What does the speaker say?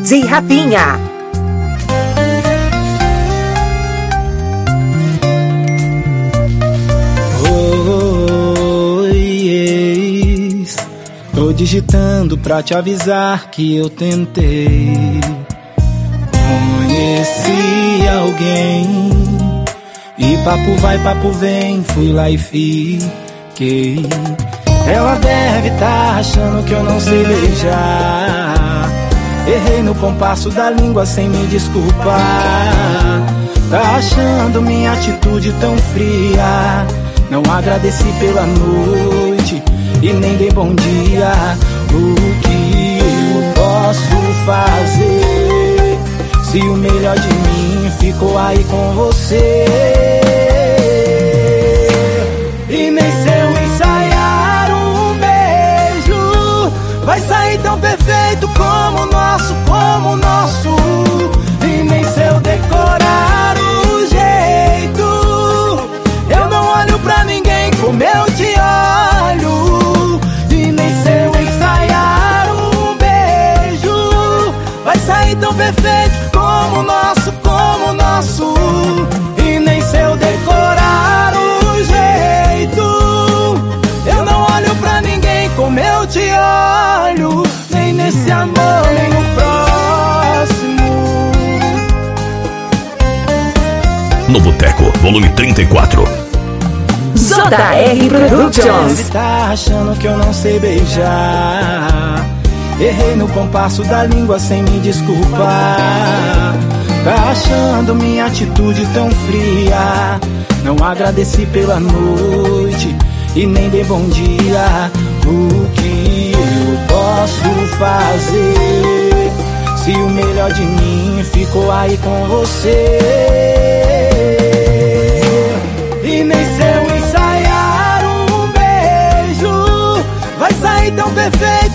de Rafinha. Oi, tô digitando pra te avisar que eu tentei. Conheci alguém e papo vai, papo vem, fui lá e fiquei. Ela deve tá achando que eu não sei beijar. Errei no compasso da língua sem me desculpar. Tá achando minha atitude tão fria. Não agradeci pela noite e nem dei bom dia. O que eu posso fazer se o melhor de mim ficou aí com você? E nem se eu ensaiar um beijo vai sair tão perfeito como o nosso, como o nosso. E nem se eu decorar o jeito, eu não olho pra ninguém como eu te olho. E nem se eu ensaiar um beijo vai sair tão perfeito como o nosso, como o nosso. E nem se eu decorar o jeito, eu não olho pra ninguém como eu te olho. Nem nesse amor, nem no próximo. No Boteco, volume 34. JR Productions. Deve tá achando que eu não sei beijar. Errei no compasso da língua sem me desculpar. Tá achando minha atitude tão fria. Não agradeci pela noite e nem dei bom dia. O que eu posso fazer se o melhor de mim ficou aí com você? E nem se eu ensaiar um beijo vai sair tão perfeito